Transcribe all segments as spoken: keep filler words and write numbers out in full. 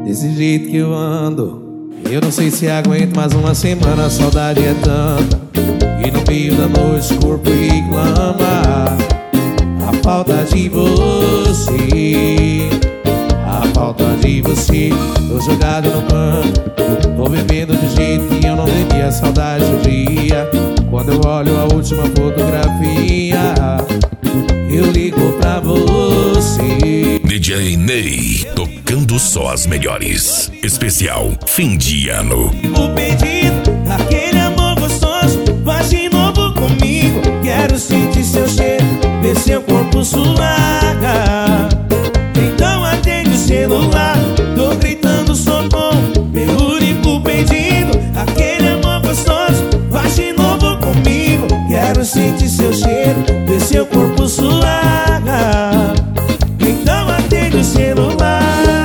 Desse jeito que eu ando, eu não sei se aguento mais uma semana. A saudade é tanta e no meio da noite o corpo reclama a falta de você, a falta de você. Tô jogado no canto, tô bebendo do jeito que eu não bebia. Saudade do dia, quando eu olho a última fotografia, eu ligo pra você. D J Ney, tocando só as melhores. Especial fim de ano. O pedido, aquele amor gostoso, faz de novo comigo. Quero sentir seu cheiro, ver seu corpo suar. Então atende o celular, tô gritando socorro. Meu único pedido, aquele amor gostoso, faz de novo comigo. Quero sentir seu cheiro, ver seu corpo suar. Então atende o celular.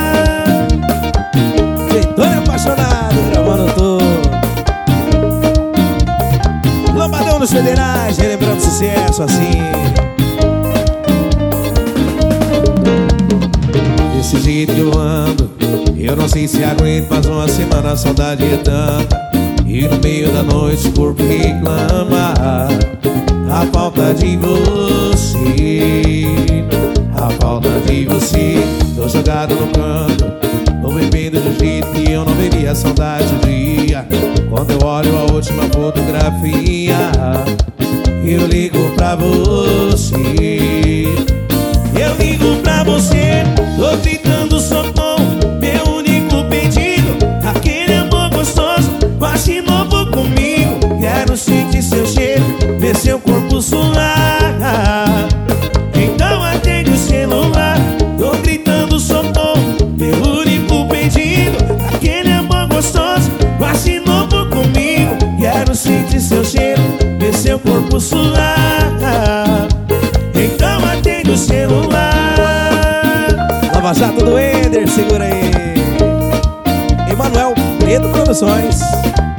Feitone apaixonado, gravando tudo. Lombadão nos Federais, relembrando sucesso assim. Desse jeito que eu ando, eu não sei se aguento mais uma semana. A saudade é tanta e no meio da noite o corpo reclama a falta de você, a falta de você. Tô jogado no canto, tô bebendo do jeito que eu não bebia. Saudade do dia, quando eu olho a última fotografia, eu ligo pra você. Eu ligo pra você, tô gritando socorro. Meu único pedido, aquele amor gostoso, faz de novo comigo. Quero sentir seu cheiro, ver seu corpo suar. Então atende o celular, tô gritando socorro. Meu único pedido, aquele amor gostoso, faz de novo comigo. Quero sentir seu cheiro, ver seu corpo suar. Então atende o celular. Lava Jato do Ender, segura aí. Emanuel Preto Produções.